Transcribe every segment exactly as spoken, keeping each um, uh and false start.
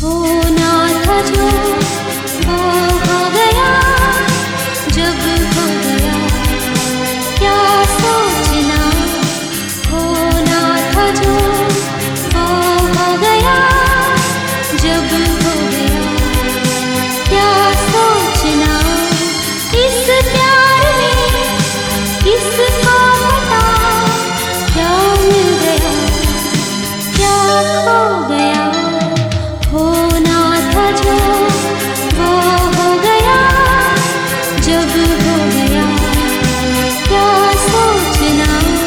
होना था जो वो हो गया, जब हो गया क्या सोचना। होना था जो वो हो गया, जब हो गया क्या सोचना। इस प्यार में किसको पता क्या मिल गया क्या खो गया। होना था जो वो हो गया, जब हो गया क्या सोचना।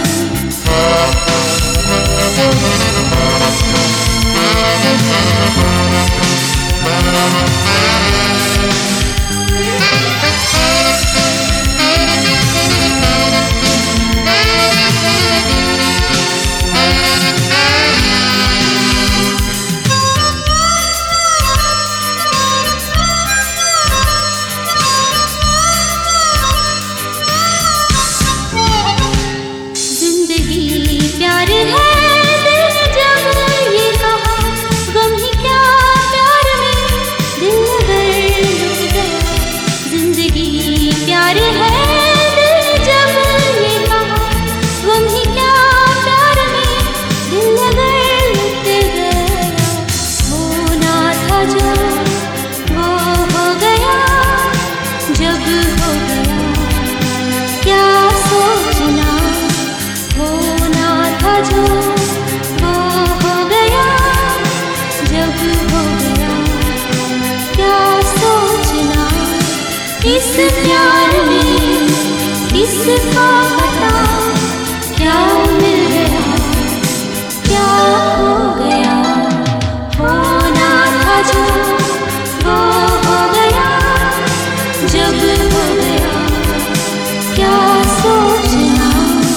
प्यार है दिल जब ये कहा, गम ही क्या प्यार में दिल अगर लुट गया। जिंदगी प्यार है दिल जब ये कहा, गम ही क्या प्यार में दिल अगर लुट गया। होना था जो वो हो गया, जब हो गया क्या सोचना। होना था जो वो हो गया, जब हो गया क्या सोचना। इस प्यार में किसको पता क्या मिल गया क्या हो गया। होना था जो वो हो गया, जब हो गया क्या सोचना।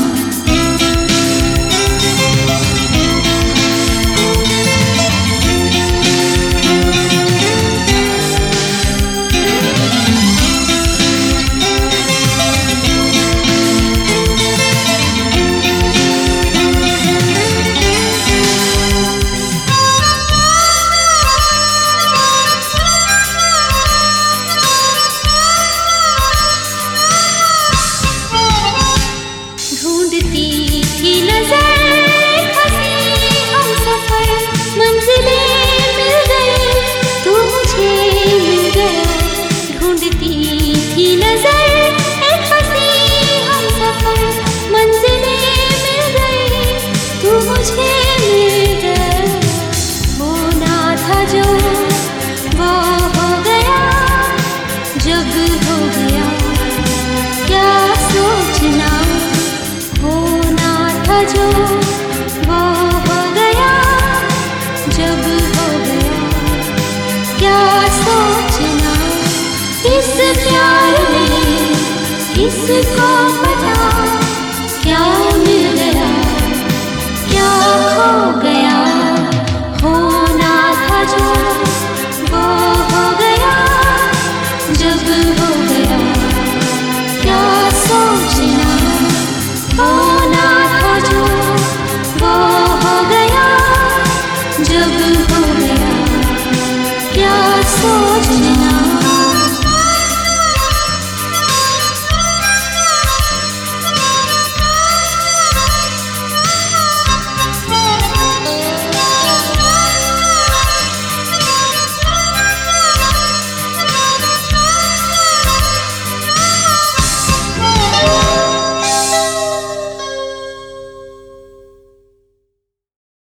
ढूंढती थी नजर हंसी हम सफर, मंजिलें मिल गई तू मुझे मिल गया। ढूंढती थी नजर हंसी हम सफर, मंजिलें मिल गई तू मुझे मिल गया। होना था जो वो हो गया, जब हो गया क्या सोचना। होना था जो वो हो गया, जब हो गया क्या सोचना। इस प्यार में किसको